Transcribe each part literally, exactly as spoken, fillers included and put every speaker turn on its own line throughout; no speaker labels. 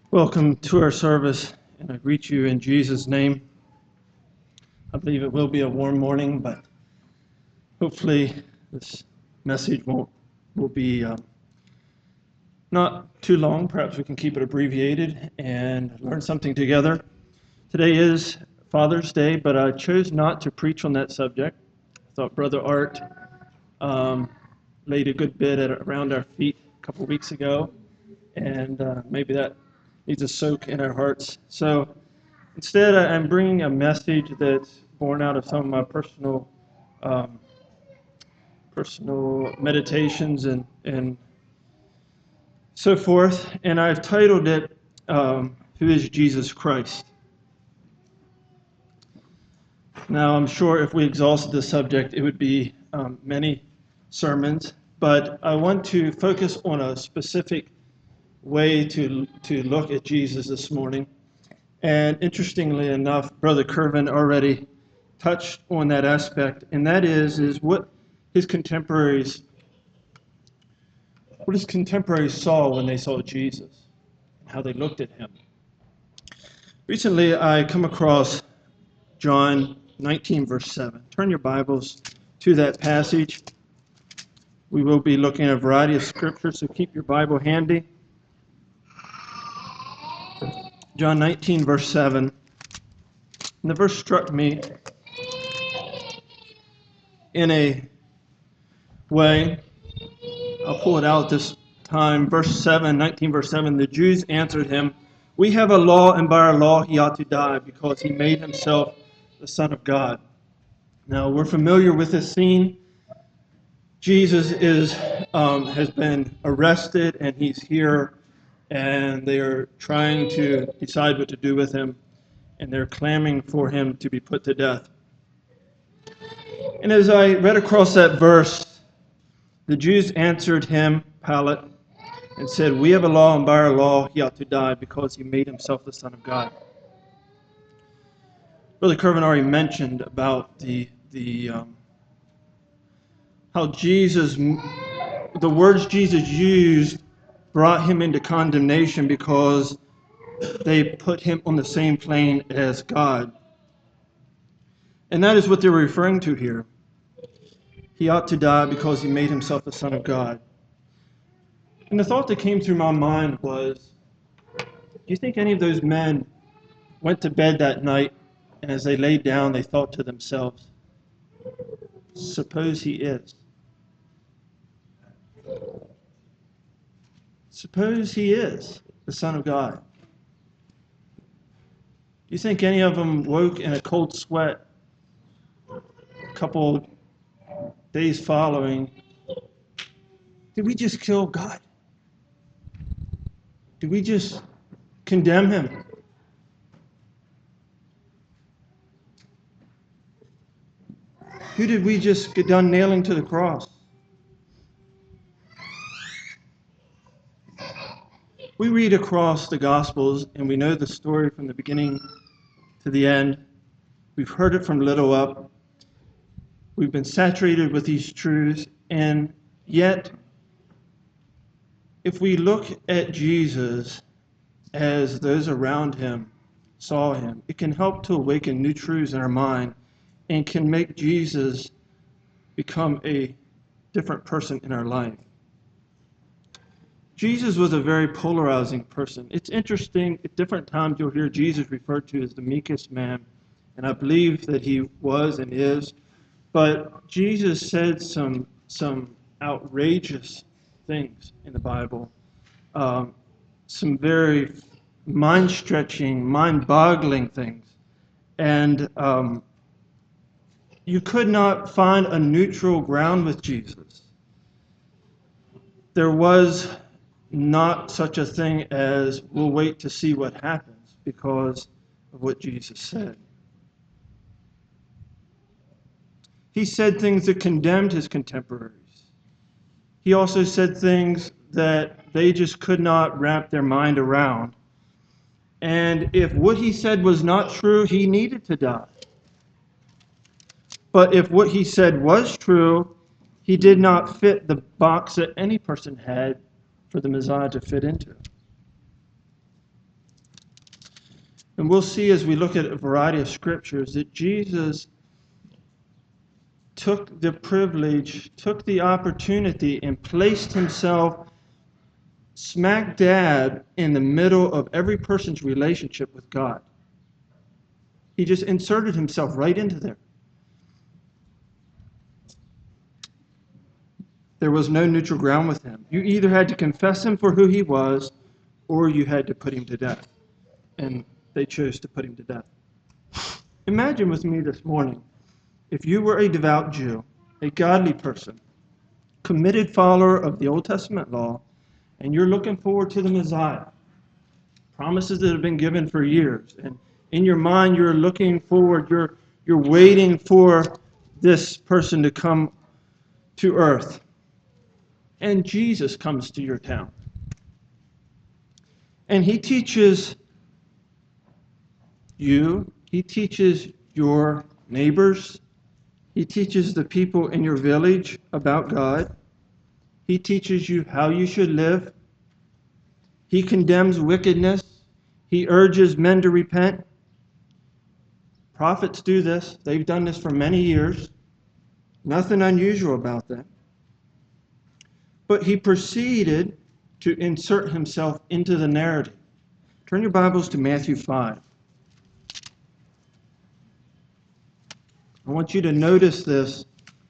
Welcome to our service, and I greet you in Jesus' name. I believe it will be a warm morning, but hopefully this message won't will be um, not too long. Perhaps we can keep it abbreviated and learn something together. Today is Father's Day, but I chose not to preach on that subject. I thought Brother Art um, laid a good bit at, around our feet a couple weeks ago, and uh, maybe that needs a soak in our hearts. So instead, I'm bringing a message that's born out of some of my personal um, personal meditations and, and so forth, and I've titled it, um, Who is Jesus Christ? Now, I'm sure if we exhausted the subject, it would be um, many sermons, but I want to focus on a specific way to, to look at Jesus this morning. And interestingly enough, Brother Kervin already touched on that aspect, and that is, is what his contemporaries what his contemporaries saw when they saw Jesus, and how they looked at him. Recently, I come across John nineteen, verse seven. Turn your Bibles to that passage. We will be looking at a variety of scriptures, so keep your Bible handy. John nineteen, verse seven. And the verse struck me in a way. I'll pull it out this time. Verse seven, nineteen, verse seven. The Jews answered him, "We have a law, and by our law he ought to die, because he made himself the Son of God." Now, we're familiar with this scene. Jesus is um, has been arrested, and he's here, and they are trying to decide what to do with him, and they're clamoring for him to be put to death. And as I read across that verse, the Jews answered him, Pilate, and said, "We have a law, and by our law he ought to die, because he made himself the Son of God." Brother Kervin already mentioned about the the um, how Jesus, the words Jesus used brought him into condemnation because they put him on the same plane as God. And that is what they're referring to here. He ought to die because he made himself the Son of God. And the thought that came through my mind was, do you think any of those men went to bed that night, and as they laid down, they thought to themselves, suppose he is? Suppose he is the Son of God. Do you think any of them woke in a cold sweat a couple days following? Did we just kill God? Did we just condemn him? Who did we just get done nailing to the cross? We read across the Gospels, and we know the story from the beginning to the end. We've heard it from little up. We've been saturated with these truths, and yet, if we look at Jesus as those around him saw him, it can help to awaken new truths in our mind and can make Jesus become a different person in our life. Jesus was a very polarizing person. It's interesting, at different times you'll hear Jesus referred to as the meekest man, and I believe that he was and is, but Jesus said some, some outrageous things in the Bible, um, some very mind-stretching, mind-boggling things, and um, you could not find a neutral ground with Jesus. There was not such a thing as, we'll wait to see what happens because of what Jesus said. He said things that condemned his contemporaries. He also said things that they just could not wrap their mind around. And if what he said was not true, he needed to die. But if what he said was true, he did not fit the box that any person had for the Messiah to fit into. And we'll see as we look at a variety of scriptures that Jesus took the privilege, took the opportunity, and placed himself smack dab in the middle of every person's relationship with God. He just inserted himself right into there. There was no neutral ground with him. You either had to confess him for who he was, or you had to put him to death. And they chose to put him to death. Imagine with me this morning, if you were a devout Jew, a godly person, committed follower of the Old Testament law, and you're looking forward to the Messiah, promises that have been given for years, and in your mind you're looking forward, you're, you're waiting for this person to come to earth. And Jesus comes to your town. And he teaches you, he teaches your neighbors, he teaches the people in your village about God. He teaches you how you should live. He condemns wickedness. He urges men to repent. Prophets do this. They've done this for many years. Nothing unusual about them. But he proceeded to insert himself into the narrative. Turn your Bibles to Matthew five. I want you to notice this,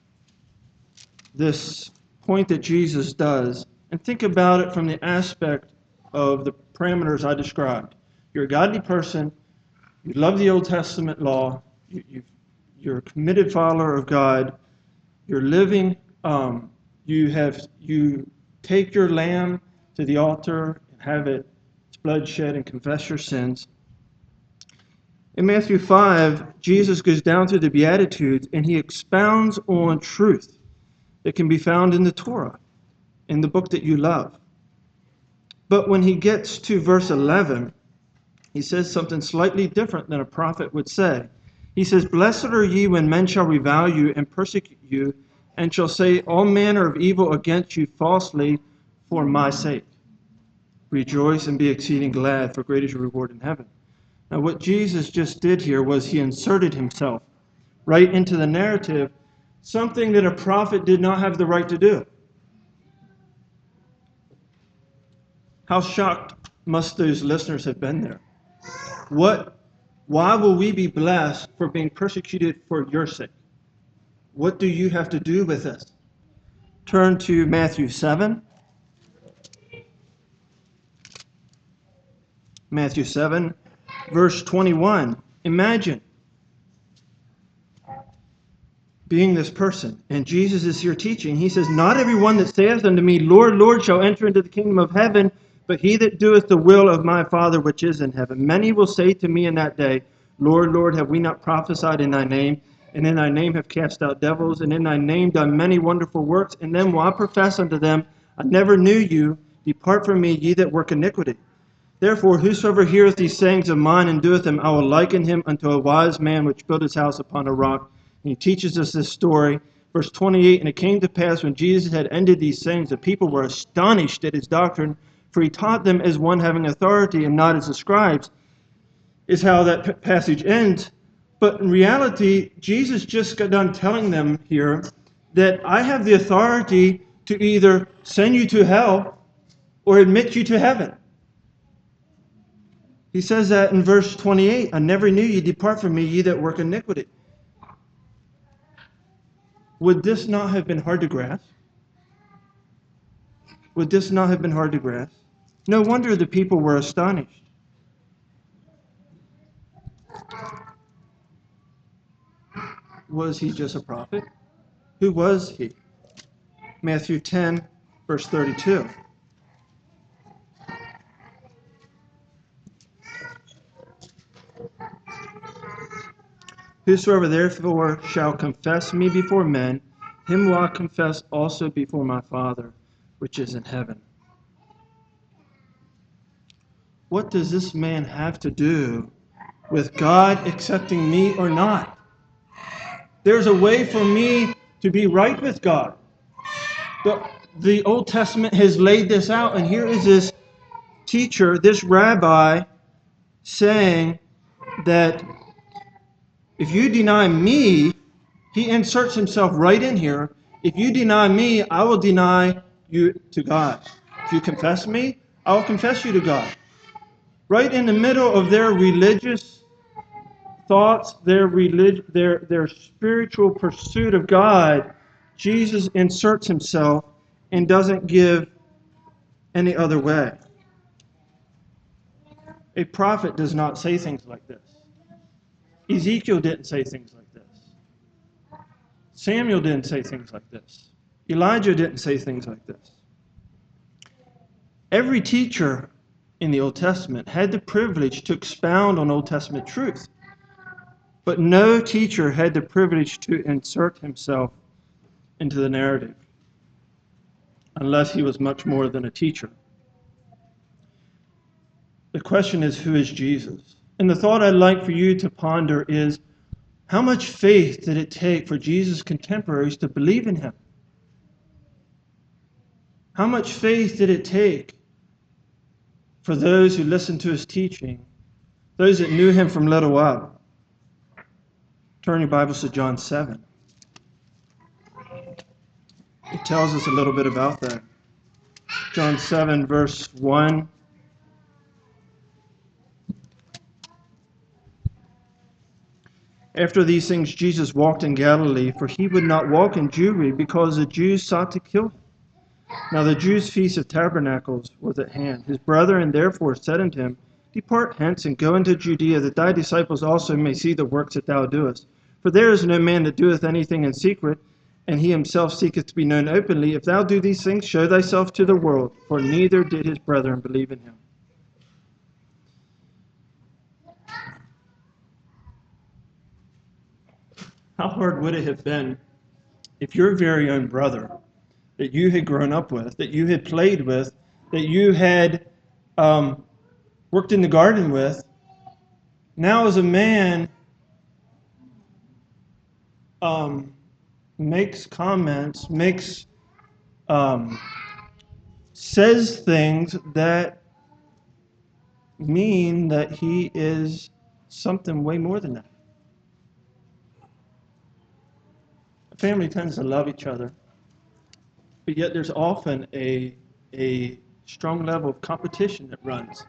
this point that Jesus does, and think about it from the aspect of the parameters I described. You're a godly person. You love the Old Testament law. You, you, you're a committed follower of God. You're living. Um, you have you take your lamb to the altar and have it, its blood shed, and confess your sins. In Matthew five, Jesus goes down through the Beatitudes and he expounds on truth that can be found in the Torah, in the book that you love. But when he gets to verse eleven, he says something slightly different than a prophet would say. He says, "Blessed are ye when men shall revile you and persecute you, and shall say all manner of evil against you falsely for my sake. Rejoice and be exceeding glad, for great is your reward in heaven." Now what Jesus just did here was he inserted himself right into the narrative, something that a prophet did not have the right to do. How shocked must those listeners have been there? What, why will we be blessed for being persecuted for your sake? What do you have to do with this? Turn to Matthew seven. Matthew seven, verse twenty-one. Imagine being this person, and Jesus is here teaching. He says, "Not every one that saith unto me, Lord, Lord, shall enter into the kingdom of heaven, but he that doeth the will of my Father which is in heaven. Many will say to me in that day, Lord, Lord, have we not prophesied in thy name? And in thy name have cast out devils, and in thy name done many wonderful works? And then will I profess unto them, I never knew you. Depart from me, ye that work iniquity. Therefore, whosoever heareth these sayings of mine and doeth them, I will liken him unto a wise man which built his house upon a rock." And he teaches us this story. Verse twenty-eight, "And it came to pass when Jesus had ended these sayings, the people were astonished at his doctrine, for he taught them as one having authority and not as the scribes," is how that p- passage ends. But in reality, Jesus just got done telling them here that I have the authority to either send you to hell or admit you to heaven. He says that in verse twenty-eight, "I never knew you, depart from me, ye that work iniquity." Would this not have been hard to grasp? Would this not have been hard to grasp? No wonder the people were astonished. Was he just a prophet? Who was he? Matthew ten, verse thirty-two. "Whosoever therefore shall confess me before men, him will I confess also before my Father, which is in heaven." What does this man have to do with God accepting me or not? There's a way for me to be right with God. The, the Old Testament has laid this out, and here is this teacher, this rabbi, saying that if you deny me, he inserts himself right in here. If you deny me, I will deny you to God. If you confess me, I will confess you to God. Right in the middle of their religious thoughts, their relig- their their spiritual pursuit of God, Jesus inserts himself and doesn't give any other way. A prophet does not say things like this. Ezekiel didn't say things like this. Samuel didn't say things like this. Elijah didn't say things like this. Every teacher in the Old Testament had the privilege to expound on Old Testament truth, but no teacher had the privilege to insert himself into the narrative, unless he was much more than a teacher. The question is, who is Jesus? And the thought I'd like for you to ponder is, how much faith did it take for Jesus' contemporaries to believe in him? How much faith did it take for those who listened to his teaching, those that knew him from little up? Turn your Bibles to John seven. It tells us a little bit about that. John seven, verse one. After these things, Jesus walked in Galilee, for he would not walk in Jewry, because the Jews sought to kill him. Now the Jews' feast of tabernacles was at hand. His brethren therefore said unto him, Depart hence, and go into Judea, that thy disciples also may see the works that thou doest. For there is no man that doeth anything in secret, and he himself seeketh to be known openly. If thou do these things, show thyself to the world. For neither did his brethren believe in him. How hard would it have been if your very own brother that you had grown up with, that you had played with, that you had um, worked in the garden with, now as a man um, makes comments, makes um, says things that mean that he is something way more than that. A family tends to love each other, but yet there's often a a strong level of competition that runs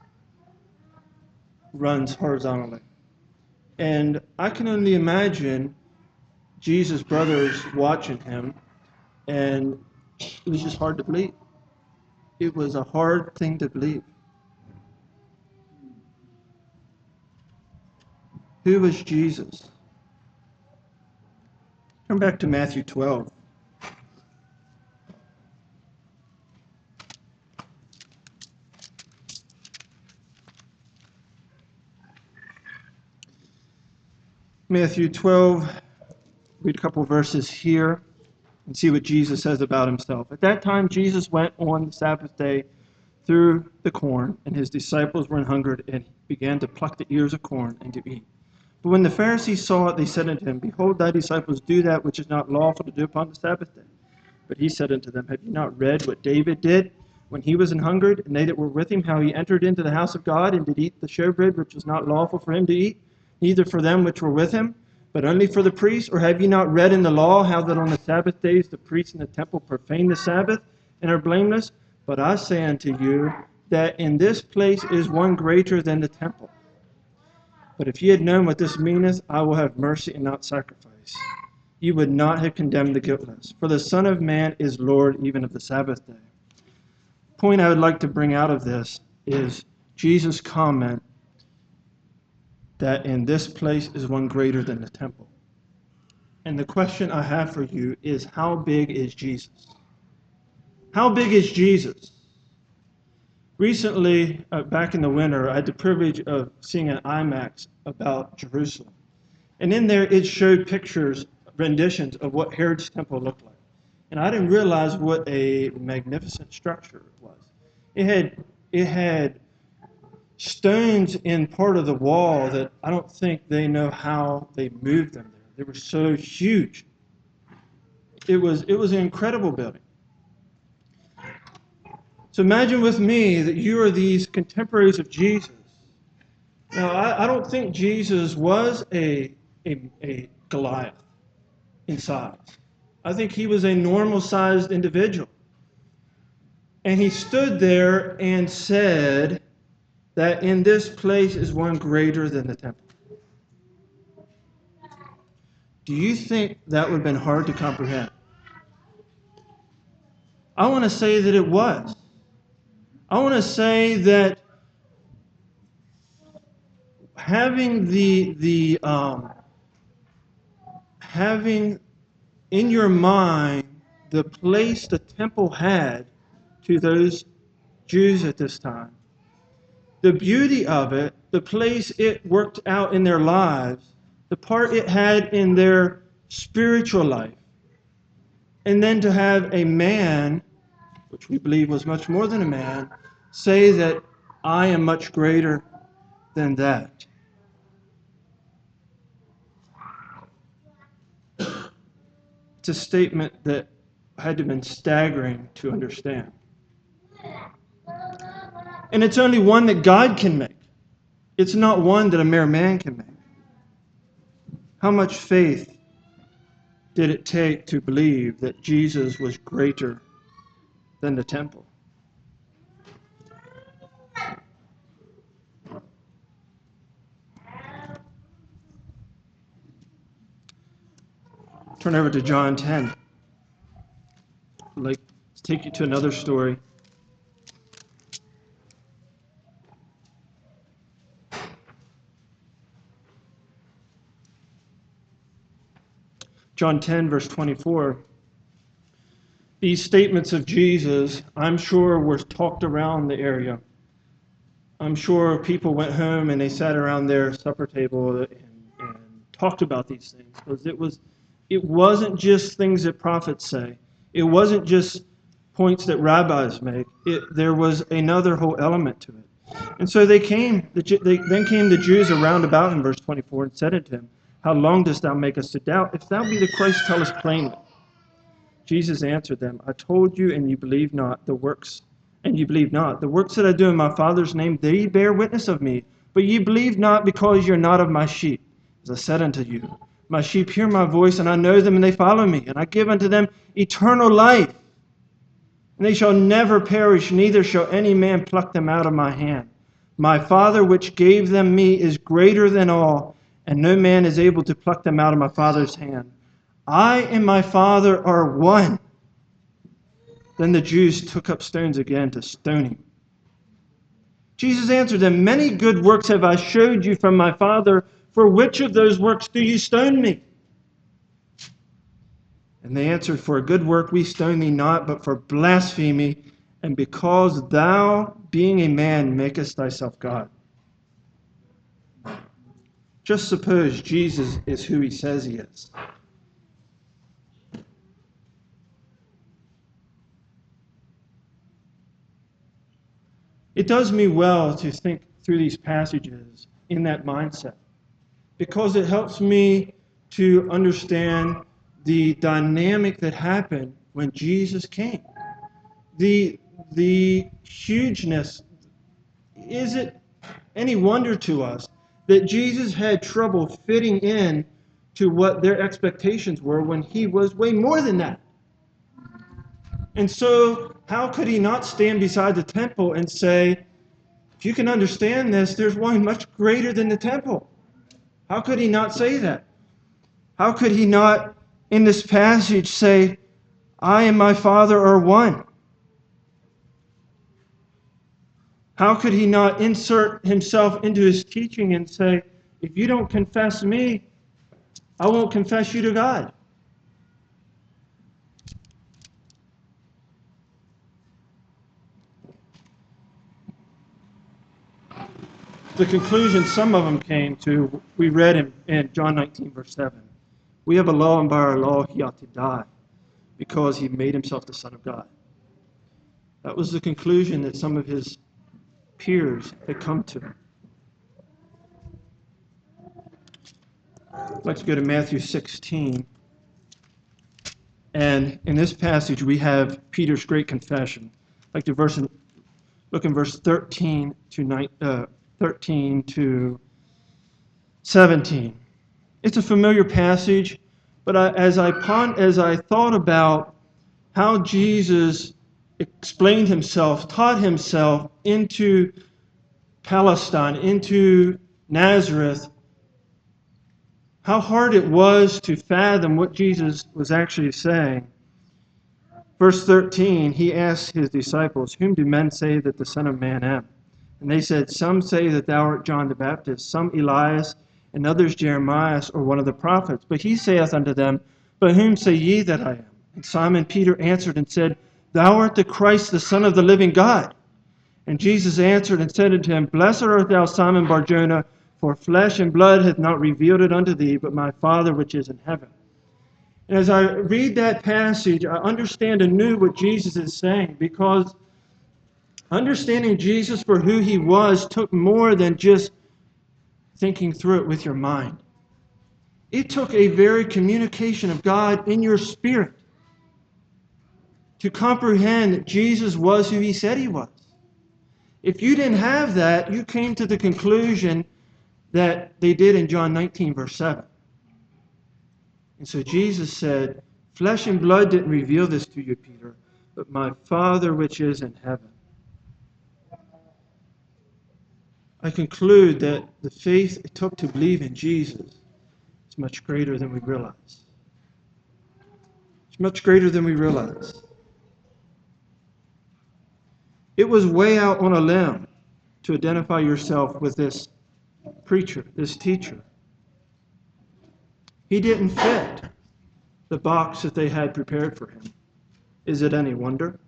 runs horizontally. And I can only imagine Jesus' brothers watching him, and it was just hard to believe. It was a hard thing to believe. Who was Jesus? Turn back to Matthew twelve. Matthew twelve, read a couple verses here and see what Jesus says about himself. At that time, Jesus went on the Sabbath day through the corn, and his disciples were an hungered, and he began to pluck the ears of corn and to eat. But when the Pharisees saw it, they said unto him, Behold, thy disciples do that which is not lawful to do upon the Sabbath day. But he said unto them, Have you not read what David did when he was an hungered, and they that were with him, how he entered into the house of God, and did eat the showbread which was not lawful for him to eat, neither for them which were with him, but only for the priests? Or have ye not read in the law how that on the Sabbath days the priests in the temple profane the Sabbath, and are blameless? But I say unto you, that in this place is one greater than the temple. But if ye had known what this meaneth, I will have mercy and not sacrifice, ye would not have condemned the guiltless. For the Son of Man is Lord even of the Sabbath day. The point I would like to bring out of this is Jesus' comment that in this place is one greater than the temple. And the question I have for you is, how big is Jesus? How big is Jesus? Recently, uh, back in the winter, I had the privilege of seeing an IMAX about Jerusalem. And in there, it showed pictures, renditions of what Herod's temple looked like. And I didn't realize what a magnificent structure it was. It had, it had stones in part of the wall that I don't think they know how they moved them there. They were so huge. It was, it was an incredible building. So imagine with me that you are these contemporaries of Jesus, Now, I, I don't think Jesus was a, a, a Goliath in size. I think he was a normal-sized individual. And he stood there and said that in this place is one greater than the temple. Do you think that would have been hard to comprehend? I want to say that it was. I want to say that having the the um, having in your mind the place the temple had to those Jews at this time, the beauty of it, the place it worked out in their lives, the part it had in their spiritual life, and then to have a man, which we believe was much more than a man, say that I am much greater than that. It's a statement that had to have been staggering to understand. And it's only one that God can make. It's not one that a mere man can make. How much faith did it take to believe that Jesus was greater than the temple? Turn over to John ten. I'd like to take you to another story. John ten, verse twenty-four. These statements of Jesus, I'm sure, were talked around the area. I'm sure people went home and they sat around their supper table and, and talked about these things. Because it was, it wasn't just things that prophets say. It wasn't just points that rabbis make. It, there was another whole element to it. And so they came. The, they, then came the Jews around about him, verse twenty-four, and said unto him, How long dost thou make us to doubt? If thou be the Christ, tell us plainly. Jesus answered them, I told you, and you believe not the works, and you believe not. The works that I do in my Father's name, they bear witness of me. But ye believe not, because you're not of my sheep. As I said unto you, my sheep hear my voice, and I know them, and they follow me. And I give unto them eternal life. And they shall never perish, neither shall any man pluck them out of my hand. My Father which gave them me is greater than all, and no man is able to pluck them out of my Father's hand. I and my Father are one. Then the Jews took up stones again to stone him. Jesus answered them, Many good works have I showed you from my Father. For which of those works do you stone me? And they answered, For a good work we stone thee not, but for blasphemy, and because thou, being a man, makest thyself God. Just suppose Jesus is who he says he is. It does me well to think through these passages in that mindset, because it helps me to understand the dynamic that happened when Jesus came. The, the hugeness. Is it any wonder to us that Jesus had trouble fitting in to what their expectations were when he was way more than that? And so how could he not stand beside the temple and say, if you can understand this, there's one much greater than the temple? How could he not say that? How could he not, in this passage, say, I and my Father are one? How could he not insert himself into his teaching and say, if you don't confess me, I won't confess you to God? The conclusion some of them came to, we read in, in John nineteen, verse seven. We have a law, and by our law he ought to die, because he made himself the Son of God. That was the conclusion that some of his peers had come to. I'd like to go to Matthew sixteen. And in this passage, we have Peter's great confession. I'd like to verse, look in verse thirteen to nine, uh, thirteen to seventeen. It's a familiar passage, but I, as I pon- as I thought about how Jesus explained himself, taught himself into Palestine, into Nazareth, how hard it was to fathom what Jesus was actually saying. Verse thirteen, he asked his disciples, "Whom do men say that the Son of Man am?" And they said, "Some say that thou art John the Baptist, some Elias, and others Jeremiah, or one of the prophets. But he saith unto them, But whom say ye that I am? And Simon Peter answered and said, Thou art the Christ, the Son of the living God. And Jesus answered and said unto him, Blessed art thou, Simon Barjona, for flesh and blood hath not revealed it unto thee, but my Father which is in heaven." And as I read that passage, I understand anew what Jesus is saying, because understanding Jesus for who he was took more than just thinking through it with your mind. It took a very communication of God in your spirit to comprehend that Jesus was who he said he was. If you didn't have that, you came to the conclusion that they did in John nineteen, verse seven. And so Jesus said, Flesh and blood didn't reveal this to you, Peter, but my Father which is in heaven. I conclude that the faith it took to believe in Jesus is much greater than we realize. It's much greater than we realize. It was way out on a limb to identify yourself with this preacher, this teacher. He didn't fit the box that they had prepared for him. Is it any wonder?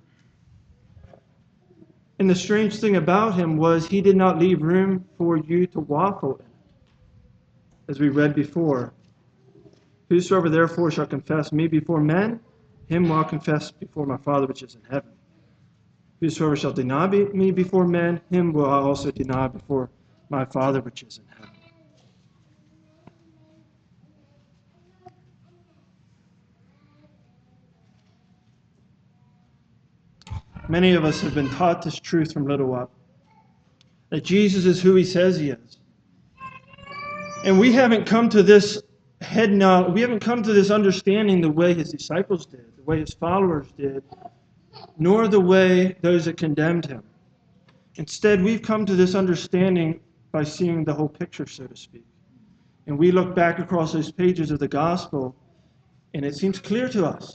And the strange thing about him was he did not leave room for you to waffle in it. As we read before, whosoever therefore shall confess me before men, him will I confess before my Father which is in heaven. Whosoever shall deny me before men, him will I also deny before my Father which is in heaven. Many of us have been taught this truth from little up, that Jesus is who he says he is. And we haven't come to this head knowledge, we haven't come to this understanding the way his disciples did, the way his followers did, nor the way those that condemned him. Instead, we've come to this understanding by seeing the whole picture, so to speak. And we look back across those pages of the gospel, and it seems clear to us.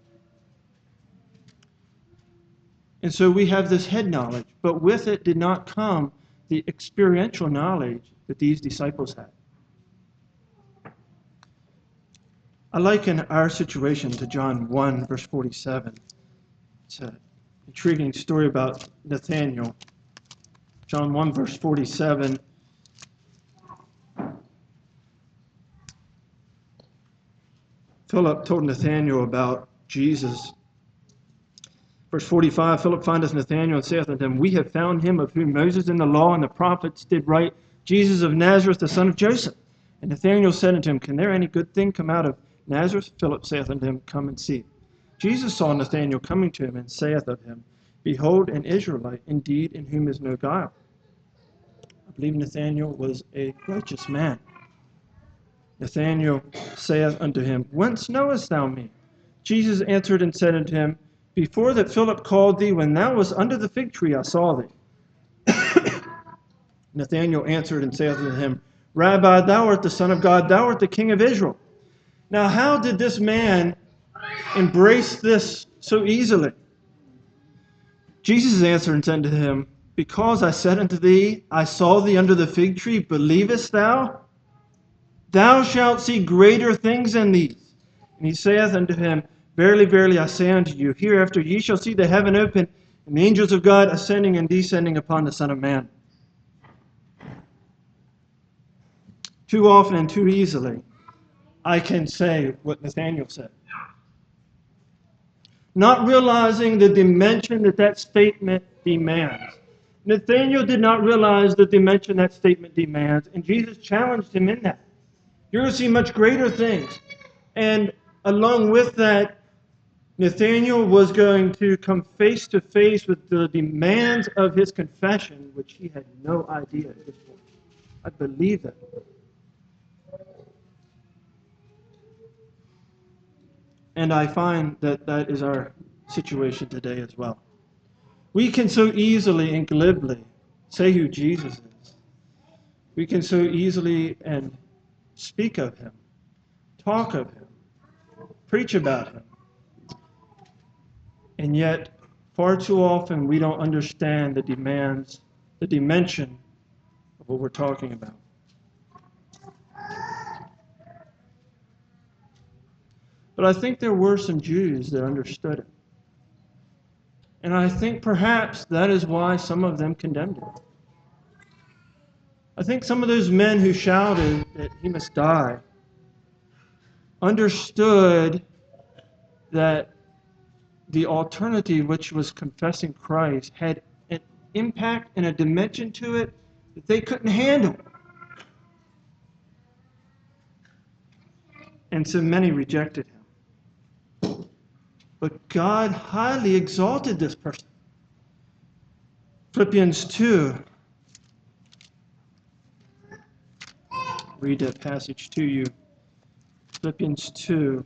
And so we have this head knowledge, but with it did not come the experiential knowledge that these disciples had. I liken our situation to John one, verse forty-seven. It's an intriguing story about Nathanael. John one, verse forty-seven. Philip told Nathanael about Jesus. Verse forty-five, Philip findeth Nathanael and saith unto him, We have found him of whom Moses in the law and the prophets did write, Jesus of Nazareth, the son of Joseph. And Nathanael said unto him, Can there any good thing come out of Nazareth? Philip saith unto him, Come and see. Jesus saw Nathanael coming to him, and saith of him, Behold, an Israelite, indeed, in whom is no guile. I believe Nathanael was a righteous man. Nathanael saith unto him, Whence knowest thou me? Jesus answered and said unto him, Before that Philip called thee, when thou wast under the fig tree, I saw thee. Nathanael answered and saith unto him, Rabbi, thou art the Son of God, thou art the King of Israel. Now, how did this man embrace this so easily? Jesus answered and said unto him, Because I said unto thee, I saw thee under the fig tree, believest thou? Thou shalt see greater things than these. And he saith unto him, Verily, verily, I say unto you, hereafter ye shall see the heaven open, and the angels of God ascending and descending upon the Son of Man. Too often and too easily, I can say what Nathanael said, not realizing the dimension that that statement demands. Nathanael did not realize the dimension that statement demands, and Jesus challenged him in that. You're going to see much greater things. And along with that, Nathanael was going to come face to face with the demands of his confession, which he had no idea at this point. I believe that. And I find that that is our situation today as well. We can so easily and glibly say who Jesus is. We can so easily and speak of him, talk of him, preach about him. And yet, far too often, we don't understand the demands, the dimension of what we're talking about. But I think there were some Jews that understood it. And I think perhaps that is why some of them condemned him. I think some of those men who shouted that he must die understood that the alternative, which was confessing Christ, had an impact and a dimension to it that they couldn't handle. And so many rejected him. But God highly exalted this person. Philippians two. Read that passage to you. Philippians two.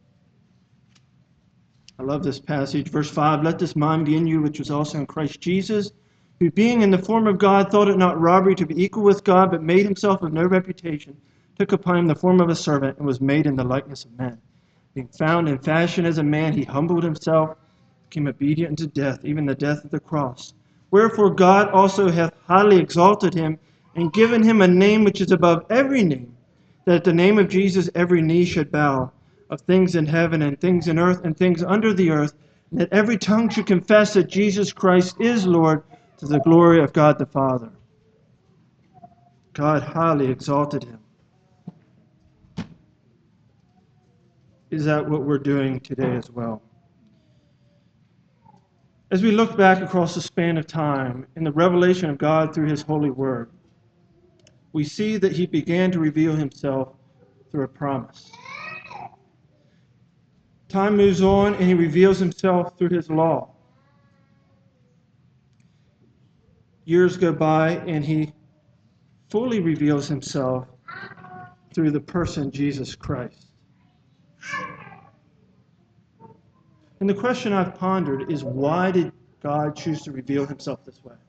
I love this passage. Verse five, let this mind be in you, which was also in Christ Jesus, who being in the form of God, thought it not robbery to be equal with God, but made himself of no reputation, took upon him the form of a servant, and was made in the likeness of men. Being found in fashion as a man, he humbled himself, became obedient unto death, even the death of the cross. Wherefore God also hath highly exalted him, and given him a name which is above every name, that at the name of Jesus every knee should bow, of things in heaven and things in earth and things under the earth, and that every tongue should confess that Jesus Christ is Lord, to the glory of God the Father. God highly exalted him. Is that what we're doing today as well? As we look back across the span of time in the revelation of God through his holy word, we see that he began to reveal himself through a promise. Time moves on and he reveals himself through his law. Years go by and he fully reveals himself through the person Jesus Christ. And the question I've pondered is, why did God choose to reveal himself this way?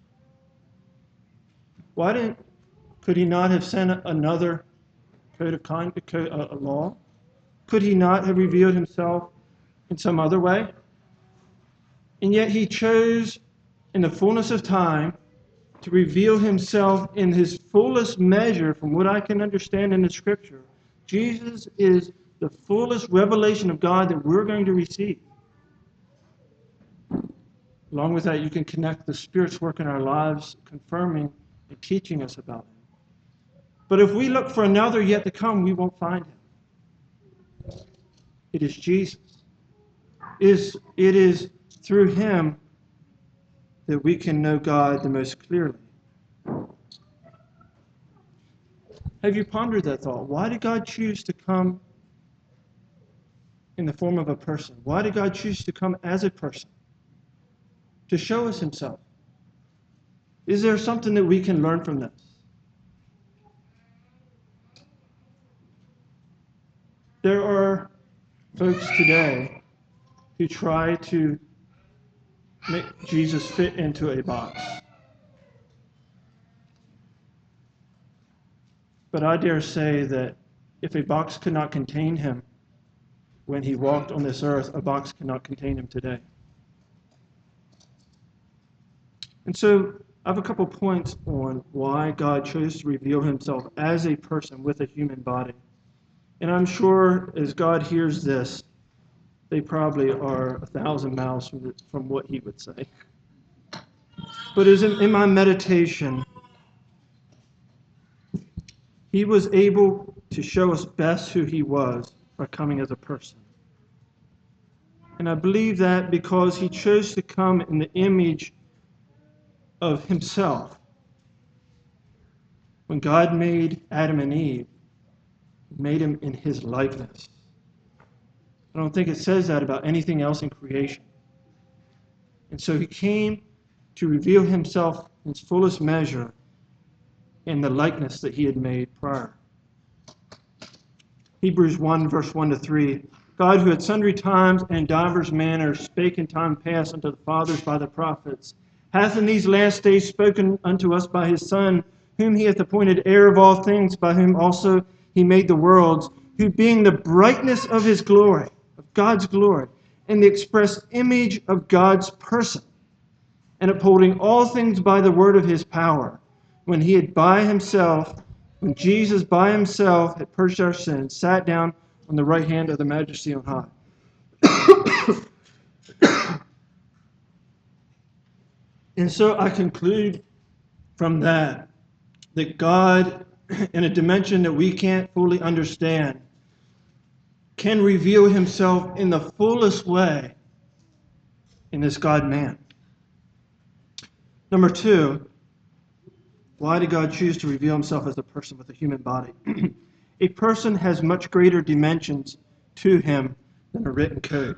Why didn't, could he not have sent another code of conduct, a law? Could he not have revealed himself in some other way? And yet he chose, in the fullness of time, to reveal himself in his fullest measure, from what I can understand in the scripture. Jesus is the fullest revelation of God that we're going to receive. Along with that, you can connect the Spirit's work in our lives, confirming and teaching us about him. But if we look for another yet to come, we won't find him. It is Jesus. It is, it is through him that we can know God the most clearly. Have you pondered that thought? Why did God choose to come in the form of a person? Why did God choose to come as a person? To show us himself? Is there something that we can learn from this? There are folks today who try to make Jesus fit into a box. But I dare say that if a box could not contain him when he walked on this earth, a box cannot contain him today. And so I have a couple points on why God chose to reveal himself as a person with a human body. And I'm sure as God hears this, they probably are a thousand miles from, the, from what he would say. But as in, in my meditation, he was able to show us best who he was by coming as a person. And I believe that because he chose to come in the image of himself. When God made Adam and Eve, he made him in his likeness. I don't think it says that about anything else in creation. And so he came to reveal himself in his fullest measure in the likeness that he had made prior. Hebrews one, verse one to three God, who at sundry times and in divers manners spake in time past unto the fathers by the prophets, hath in these last days spoken unto us by his Son, whom he hath appointed heir of all things, by whom also he made the worlds, who being the brightness of his glory, of God's glory, and the express image of God's person, and upholding all things by the word of his power, when he had by himself, when Jesus by himself had purged our sins, sat down on the right hand of the Majesty on high. And so I conclude from that that God, in a dimension that we can't fully understand, can reveal himself in the fullest way in this God-man. Number two, why did God choose to reveal himself as a person with a human body? A person has much greater dimensions to him than a written code.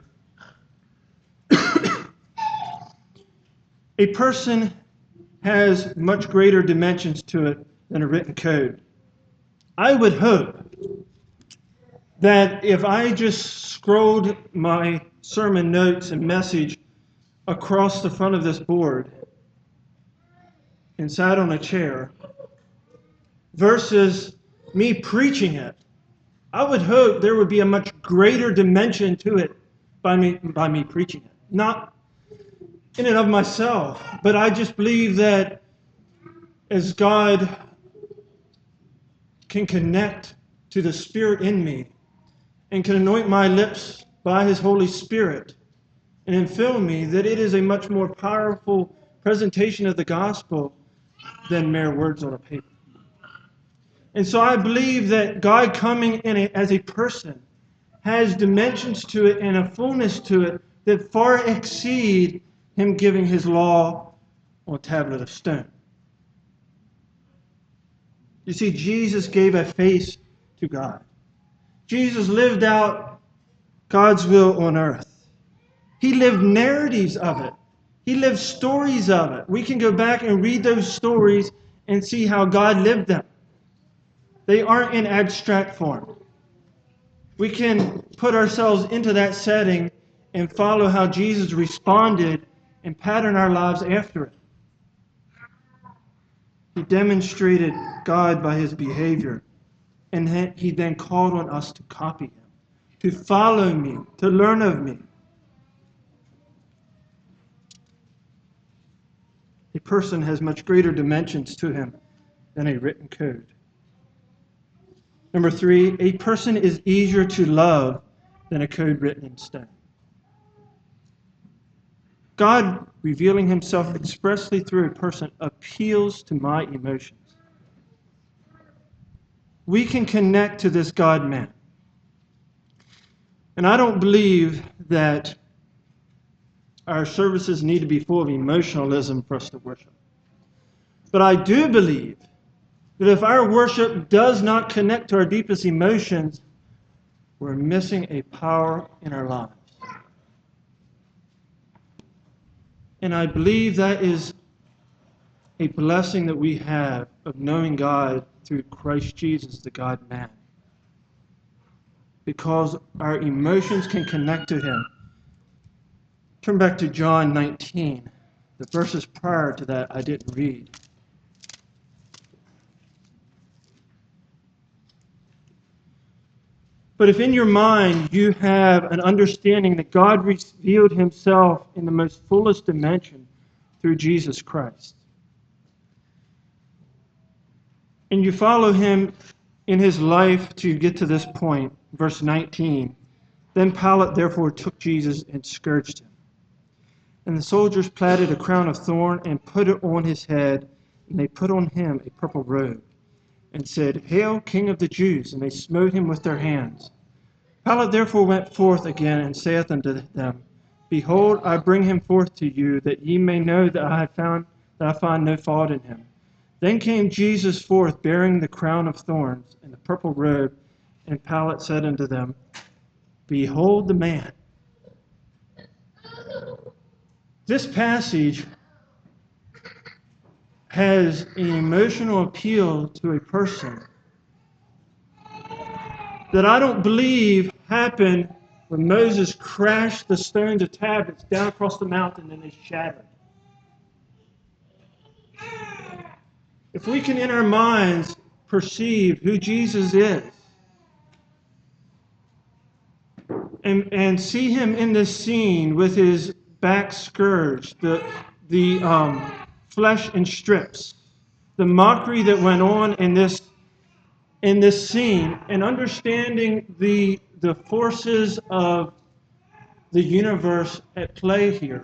A person has much greater dimensions to it than a written code. I would hope that if I just scrolled my sermon notes and message across the front of this board and sat on a chair versus me preaching it, I would hope there would be a much greater dimension to it by me, by me preaching it. Not in and of myself, but I just believe that as God can connect to the Spirit in me and can anoint my lips by his Holy Spirit and infill me, that it is a much more powerful presentation of the gospel than mere words on a paper. And so I believe that God coming in a, as a person has dimensions to it and a fullness to it that far exceed him giving his law on a tablet of stone. You see, Jesus gave a face to God. Jesus lived out God's will on earth. He lived narratives of it. He lived stories of it. We can go back and read those stories and see how God lived them. They aren't in abstract form. We can put ourselves into that setting and follow how Jesus responded and pattern our lives after it. He demonstrated God by his behavior, and he then called on us to copy him, to follow me, to learn of me. A person has much greater dimensions to him than a written code. Number three, a person is easier to love than a code written in stone. God revealing himself expressly through a person appeals to my emotions. We can connect to this God-man. And I don't believe that our services need to be full of emotionalism for us to worship. But I do believe that if our worship does not connect to our deepest emotions, we're missing a power in our lives. And I believe that is a blessing that we have of knowing God through Christ Jesus, the God-man. Because our emotions can connect to him. Turn back to John nineteen. The verses prior to that I didn't read. But if in your mind you have an understanding that God revealed himself in the most fullest dimension through Jesus Christ, and you follow him in his life to get to this point, verse nineteen, then Pilate therefore took Jesus and scourged him. And the soldiers platted a crown of thorn and put it on his head, and they put on him a purple robe, and said, Hail, King of the Jews! And they smote him with their hands. Pilate therefore went forth again and saith unto them, Behold, I bring him forth to you, that ye may know that I have found that I find no fault in him. Then came Jesus forth, bearing the crown of thorns and the purple robe, and Pilate said unto them, Behold the man. This passage has an emotional appeal to a person that I don't believe happened When Moses crashed the stones of tablets down across the mountain and they shattered. If we can in our minds perceive who Jesus is and, and see him in this scene with his back scourged, the, the um, flesh in strips, the mockery that went on in this in this scene, and understanding the the forces of the universe at play here,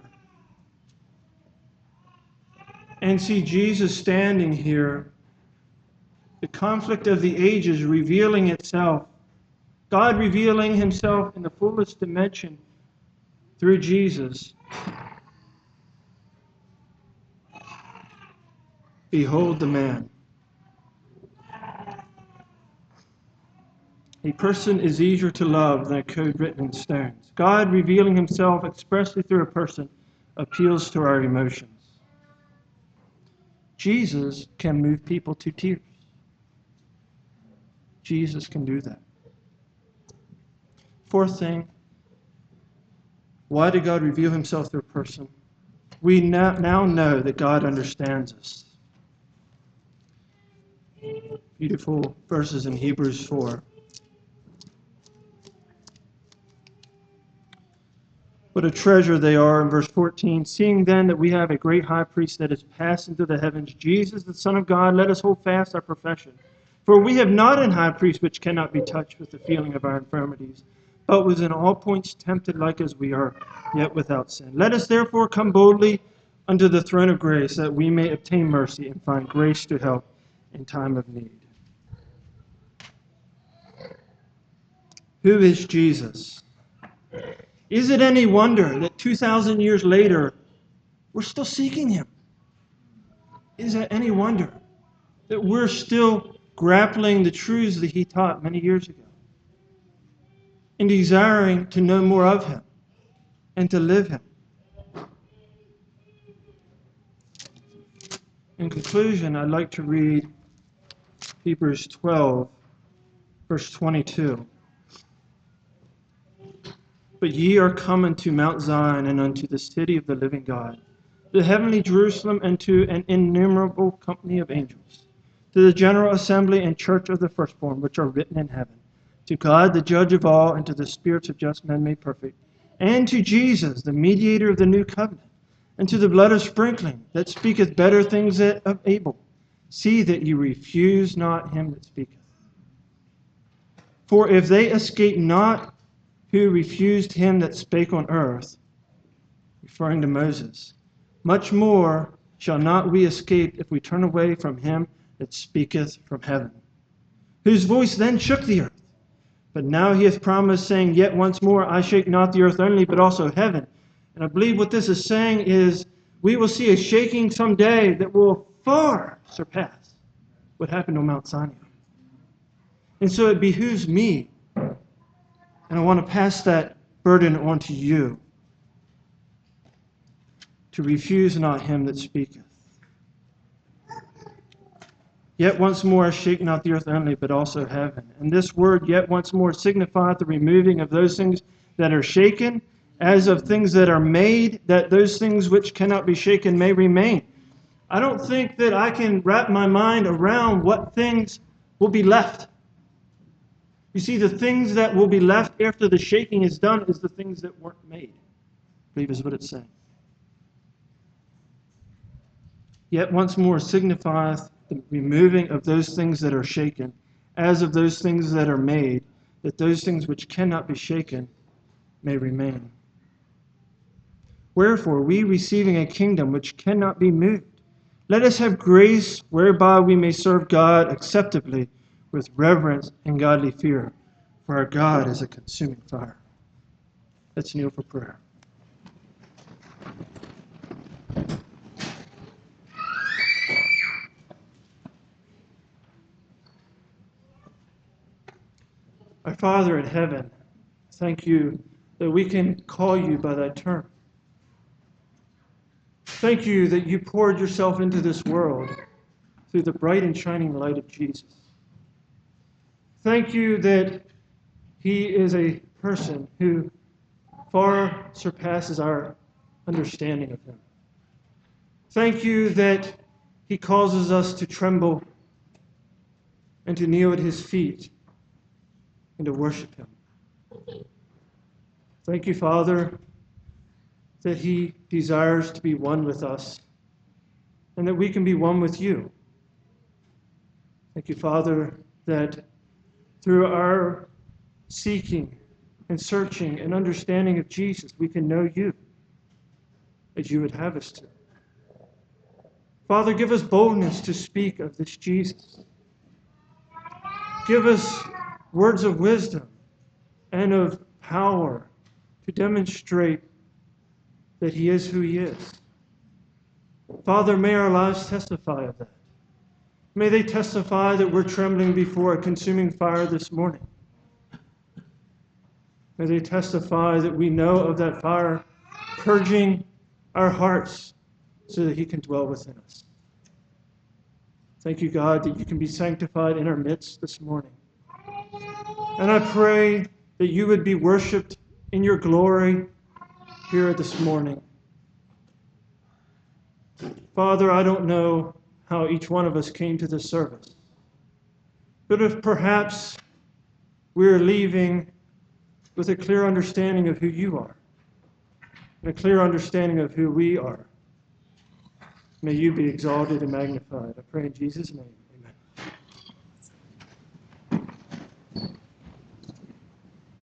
and see Jesus standing here, the conflict of the ages revealing itself, God revealing himself in the fullest dimension through Jesus. Behold the man. A person is easier to love than a code written in stones. God revealing himself expressly through a person appeals to our emotions. Jesus can move people to tears. Jesus can do that. Fourth thing, why did God reveal himself through a person? We now know that God understands us. Beautiful verses in Hebrews four. What a treasure they are in verse fourteen. Seeing then that we have a great high priest that has passed into the heavens, Jesus, the Son of God, let us hold fast our profession. For we have not an high priest which cannot be touched with the feeling of our infirmities, but was in all points tempted like as we are, yet without sin. Let us therefore come boldly unto the throne of grace, that we may obtain mercy and find grace to help in time of need. Who is Jesus? Is it any wonder that two thousand years later, we're still seeking him? Is it any wonder that we're still grappling the truths that he taught many years ago and desiring to know more of him and to live him? In conclusion, I'd like to read Hebrews twelve, verse twenty-two. But ye are come unto Mount Zion, and unto the city of the living God, the heavenly Jerusalem, and to an innumerable company of angels, to the general assembly and church of the firstborn, which are written in heaven, to God the judge of all, and to the spirits of just men made perfect, and to Jesus, the mediator of the new covenant, and to the blood of sprinkling, that speaketh better things of Abel. See that ye refuse not him that speaketh. For if they escape not who refused him that spake on earth, referring to Moses, much more shall not we escape if we turn away from him that speaketh from heaven, whose voice then shook the earth. But now he hath promised, saying, Yet once more I shake not the earth only, but also heaven. And I believe what this is saying is we will see a shaking someday that will far surpass what happened on Mount Sinai. And so it behooves me, and I want to pass that burden on to you, to refuse not him that speaketh. Yet once more I shake not the earth only, but also heaven. And this word, yet once more, signifieth the removing of those things that are shaken, as of things that are made, that those things which cannot be shaken may remain. I don't think that I can wrap my mind around what things will be left. You see, the things that will be left after the shaking is done is the things that weren't made, I believe is what it's saying. Yet once more signifieth the removing of those things that are shaken, as of those things that are made, that those things which cannot be shaken may remain. Wherefore, we receiving a kingdom which cannot be moved, let us have grace whereby we may serve God acceptably with reverence and godly fear, for our God is a consuming fire. Let's kneel for prayer. Our Father in heaven, thank you that we can call you by that term. Thank you that you poured yourself into this world through the bright and shining light of Jesus. Thank you that he is a person who far surpasses our understanding of him. Thank you that he causes us to tremble and to kneel at his feet and to worship him. Thank you, Father, that he desires to be one with us and that we can be one with you. Thank you, Father, that through our seeking and searching and understanding of Jesus, we can know you as you would have us to. Father, give us boldness to speak of this Jesus. Give us words of wisdom and of power to demonstrate that he is who he is. Father, may our lives testify of that. May they testify that we're trembling before a consuming fire this morning. May they testify that we know of that fire purging our hearts so that he can dwell within us. Thank you, God, that you can be sanctified in our midst this morning. And I pray that you would be worshiped in your glory here this morning. Father, I don't know how each one of us came to this service, but if perhaps we're leaving with a clear understanding of who you are and a clear understanding of who we are, may you be exalted and magnified. I pray in Jesus' name.